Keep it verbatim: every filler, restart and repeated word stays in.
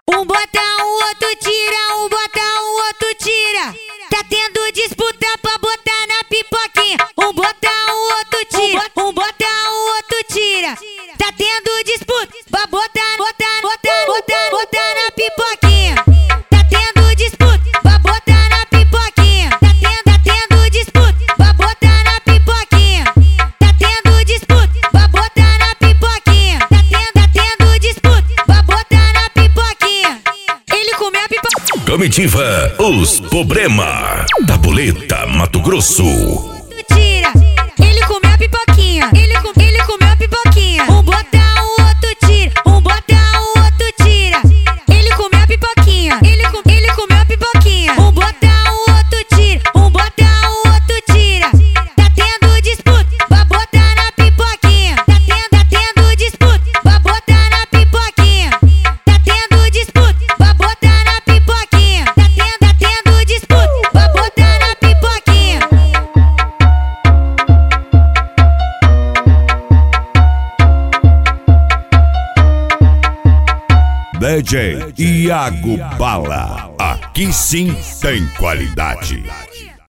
Um bota, o outro tira, um bota, o outro tira. Tá tendo disputa pra botar na pipoquinha. Um bota, o outro tira, um bota, o outro tira. Tá tendo disputa pra botar, botar, botar, botar, botar na pipoquinha. Tá tendo disputa pra botar na pipoquinha. Tá tendo, tá tendo disputa pra botar na pipoquinha. Tá tendo disputa pra botar na pipoquinha. Tá tendo, tá tendo disputa pra botar na pipoquinha. Ele comeu a pipoquinha. Comitiva Os Problema da Boleta, Mato Grosso. Tira, ele comeu a pipoquinha. Ele, com, ele comeu a pipoquinha. Um bota, o outro tira. Um bota, o outro tira. Ele comeu a pipoquinha. Ele, com, ele comeu a pipoquinha. Um bota, o outro tira. Um bota, o outro tira. Tá tendo disputa pra botar na pipoquinha. Tá tendo, tá tendo disputa pra botar na pipoquinha. Tá tendo disputa pra botar na pipoquinha. Tá tendo, tá tendo disputa pra botar na pipoquinha. D J Iago Bala, aqui sim tem qualidade.